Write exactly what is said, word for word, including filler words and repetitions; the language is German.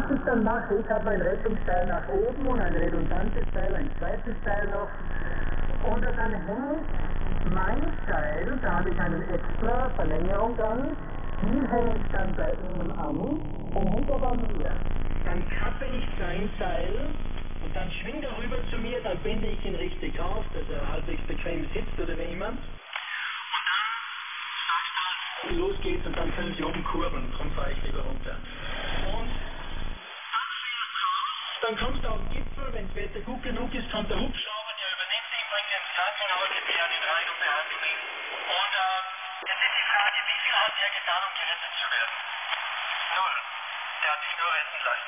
Was ich dann mache, ich habe mein Rettungsseil nach oben und ein redundantes Seil, ein zweites Seil noch. Und dann hänge ich mein Seil, da habe ich eine extra Verlängerung dran, die hänge ich dann bei ihm an und hängt aber an mir. Dann kappe ich sein Seil und dann schwingt er rüber zu mir, dann binde ich ihn richtig auf, dass er halbwegs bequem sitzt oder wie immer. Und dann sagst du, los geht's und dann können sie oben kurbeln, darum fahre ich lieber runter. Und dann kommst du auf den Gipfel, wenn das Wetter gut genug ist, kommt der Hubschrauber, der übernimmt dich, bringt dich ins Krankenhaus, die beerdigt rein und behandelt ihn. Und äh, jetzt ist die Frage, wie viel hat er getan, um gerettet zu werden? Null. Der hat sich nur retten lassen.